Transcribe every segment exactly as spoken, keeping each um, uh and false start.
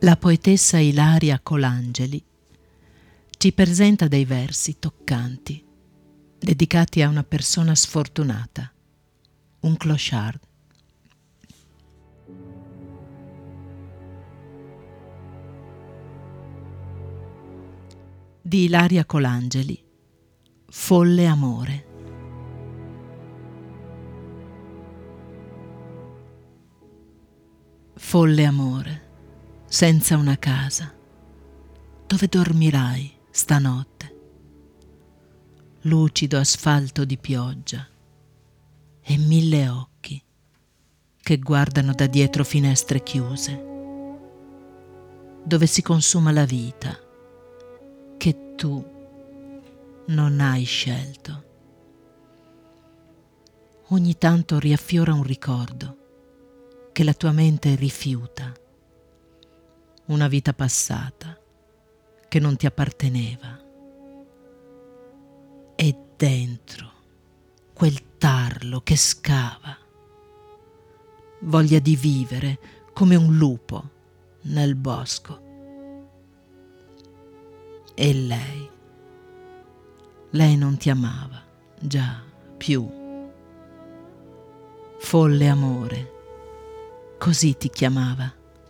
La poetessa Ilaria Colangeli ci presenta dei versi toccanti, dedicati a una persona sfortunata, un clochard. Di Ilaria Colangeli, Folle amore. Folle amore, senza una casa, dove dormirai stanotte? Lucido asfalto di pioggia e mille occhi che guardano da dietro finestre chiuse, dove si consuma la vita che tu non hai scelto. Ogni tanto riaffiora un ricordo che la tua mente rifiuta, una vita passata che non ti apparteneva. E dentro quel tarlo che scava, voglia di vivere come un lupo nel bosco. E lei, lei non ti amava già più. Folle amore, così ti chiamava.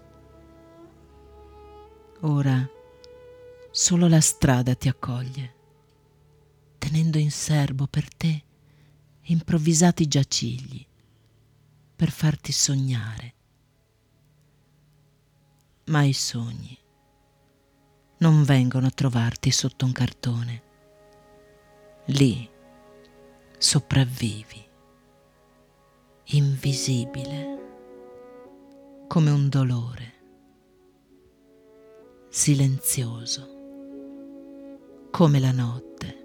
Ora solo la strada ti accoglie, tenendo in serbo per te improvvisati giacigli per farti sognare. Ma i sogni non vengono a trovarti sotto un cartone. Lì sopravvivi, invisibile come un dolore, silenzioso come la notte.